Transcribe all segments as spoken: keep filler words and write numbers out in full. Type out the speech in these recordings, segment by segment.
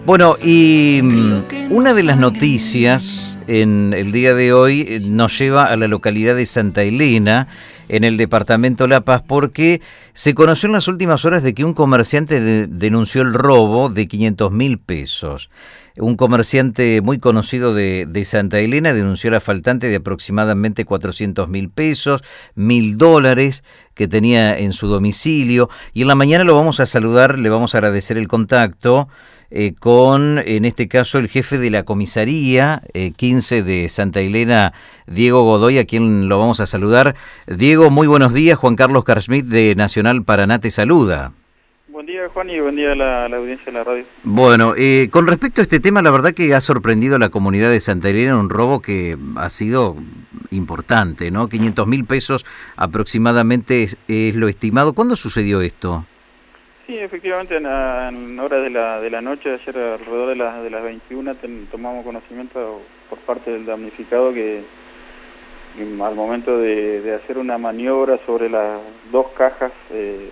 Bueno, y mm, una de las noticias en el día de hoy eh, nos lleva a la localidad de Santa Elena, en el departamento La Paz, porque se conoció en las últimas horas de que un comerciante de- denunció el robo de quinientos mil pesos. Un comerciante muy conocido de, de Santa Elena denunció la faltante de aproximadamente cuatrocientos mil pesos, mil dólares que tenía en su domicilio. Y en la mañana lo vamos a saludar, le vamos a agradecer el contacto. Eh, con, en este caso, el jefe de la comisaría eh, quince de Santa Elena, Diego Godoy, a quien lo vamos a saludar. Diego, muy buenos días. Juan Carlos Carsmith de Nacional Paraná te saluda. Buen día, Juan, y buen día a la, la audiencia de la radio. Bueno, eh, con respecto a este tema, la verdad que ha sorprendido a la comunidad de Santa Elena un robo que ha sido importante, ¿no? quinientos mil pesos aproximadamente es, es lo estimado. ¿Cuándo sucedió esto? Sí, efectivamente, en, en horas de la, de la noche, ayer alrededor de, la, de las veintiuna, ten, tomamos conocimiento por parte del damnificado que, que al momento de, de hacer una maniobra sobre las dos cajas eh,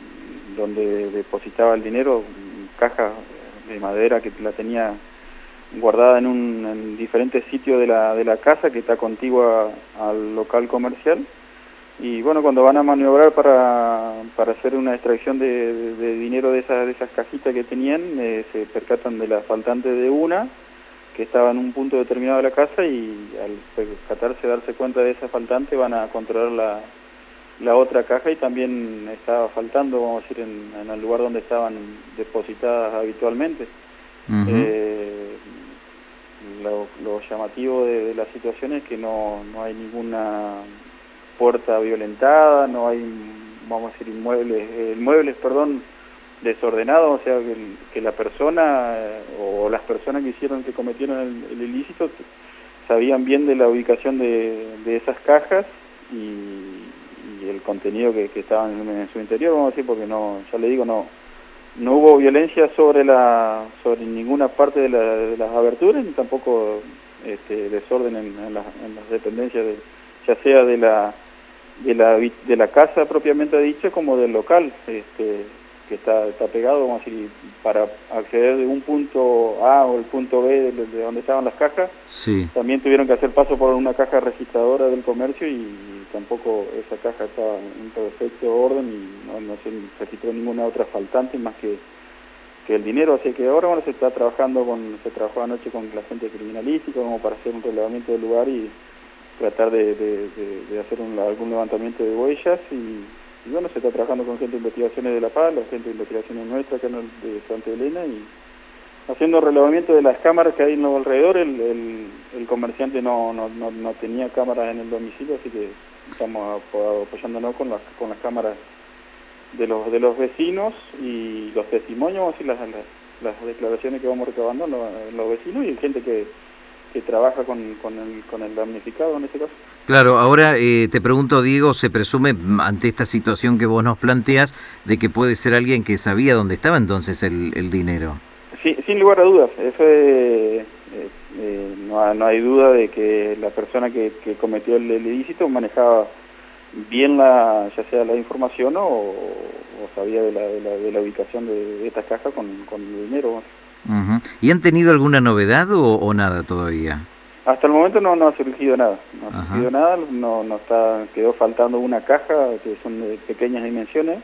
donde depositaba el dinero, caja de madera que la tenía guardada en, un, en diferentes sitios de la, de la casa que está contigua al local comercial. Y bueno, cuando van a maniobrar para, para hacer una extracción de, de, de dinero de esas, de esas cajitas que tenían, eh, se percatan de la faltante de una, que estaba en un punto determinado de la casa, y al percatarse, darse cuenta de esa faltante, van a controlar la, la otra caja, y también estaba faltando, vamos a decir, en, en el lugar donde estaban depositadas habitualmente. Uh-huh. eh, lo, lo llamativo de, de la situación es que no, no hay ninguna puerta violentada, no hay, vamos a decir, inmuebles, eh, muebles, perdón, desordenados, o sea, que, que la persona eh, o las personas que hicieron, que cometieron el, el ilícito, sabían bien de la ubicación de, de esas cajas y, y el contenido que, que estaban en, en su interior, vamos a decir, porque no, ya le digo, no no hubo violencia sobre la sobre ninguna parte de, la, de las aberturas, ni tampoco este, desorden en, en, la, en las dependencias, de, ya sea de la de la de la casa propiamente dicha como del local este que está está pegado, vamos a decir, para acceder de un punto A o el punto B de, de donde estaban las cajas. Sí. También tuvieron que hacer paso por una caja registradora del comercio y tampoco esa caja estaba en perfecto orden y no, no se registró ninguna otra faltante más que que el dinero. Así que ahora, bueno, se está trabajando con se trabajó anoche con la gente criminalística como para hacer un relevamiento del lugar y tratar de, de, de, de hacer un, algún levantamiento de huellas y, y bueno, se está trabajando con gente de investigaciones de La Paz, la gente de investigaciones nuestra acá de Santa Elena, y haciendo relevamiento de las cámaras que hay en los alrededores. El, el, el comerciante no, no, no, no tenía cámaras en el domicilio, así que estamos apoyándonos con las, con las cámaras de los de los vecinos y los testimonios y las, las, las declaraciones que vamos recabando en los, en los vecinos y gente que que trabaja con, con, el, con el damnificado en este caso. Claro, ahora eh, te pregunto, Diego, ¿se presume ante esta situación que vos nos planteas de que puede ser alguien que sabía dónde estaba entonces el, el dinero? Sí, sin lugar a dudas, eso es, eh, eh, no, no hay duda de que la persona que, que cometió el, el ilícito manejaba bien la, ya sea la información o, o sabía de la, de la, de la ubicación de, de estas cajas con, con el dinero. Uh-huh. ¿Y han tenido alguna novedad o, o nada todavía? Hasta el momento no, no ha surgido nada, no ha surgido uh-huh. nada, no, no está, quedó faltando una caja que son de pequeñas dimensiones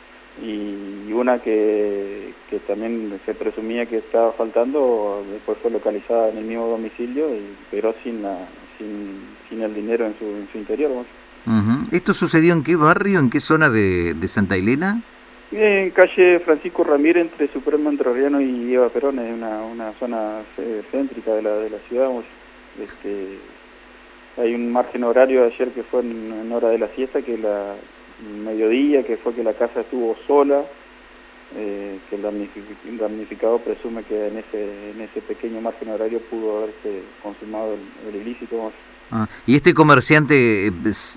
y una que, que también se presumía que estaba faltando, después fue localizada en el mismo domicilio, y, pero sin, la, sin, sin el dinero en su, en su interior. Uh-huh. ¿Esto sucedió en qué barrio, en qué zona de, de Santa Elena? En calle Francisco Ramírez, entre Supremo Entrerriano y Eva Perón, es una, una zona céntrica de la, de la ciudad. Este, hay un margen horario de ayer que fue en, en hora de la siesta, que la mediodía, que fue que la casa estuvo sola, eh, que el, damnific, el damnificado presume que en ese en ese pequeño margen horario pudo haberse consumado el, el ilícito. Ah, ¿y este comerciante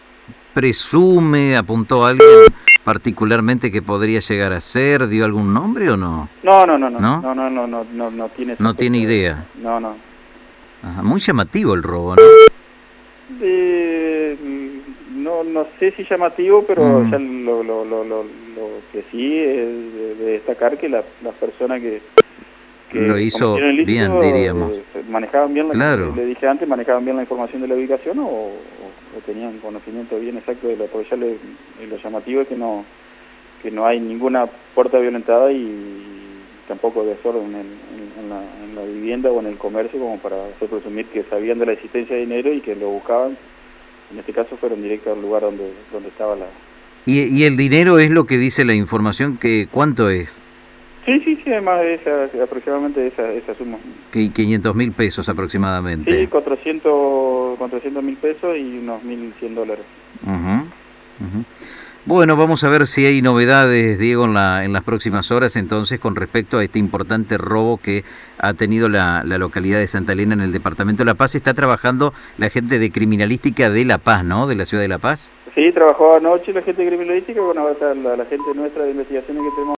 presume, apuntó a alguien particularmente que podría llegar a ser, dio algún nombre o no? No, no, no, no, no, no, no, no, no, no, no tiene. No tiene idea. No, no. Ajá, muy llamativo el robo, ¿no? Eh, no, no sé si llamativo, pero mm. ya lo, lo, lo, lo, lo que sí es de, de destacar que la, las personas que que lo hizo ilícito, bien, diríamos. Eh, manejaban bien, la, claro. le dije antes, manejaban bien la información de la ubicación o, o, o tenían conocimiento bien exacto de la, porque ya le, lo llamativo es que no que no hay ninguna puerta violentada y tampoco desorden en, en, en, la, en la vivienda o en el comercio como para hacer presumir que sabían de la existencia de dinero y que lo buscaban. En este caso fueron directos al lugar donde donde estaba la... ¿Y, y el dinero es lo que dice la información? Que ¿cuánto es? Sí, sí, sí, además de esa, aproximadamente de esa, esa suma. quinientos mil pesos aproximadamente. Sí, cuatrocientos mil pesos y unos mil cien dólares. Uh-huh, uh-huh. Bueno, vamos a ver si hay novedades, Diego, en, la, en las próximas horas, entonces, con respecto a este importante robo que ha tenido la, la localidad de Santa Elena en el departamento de La Paz. Está trabajando la gente de criminalística de La Paz, ¿no?, de la ciudad de La Paz. Sí, trabajó anoche la gente de criminalística, bueno, ahora está la, la gente nuestra de investigaciones que tenemos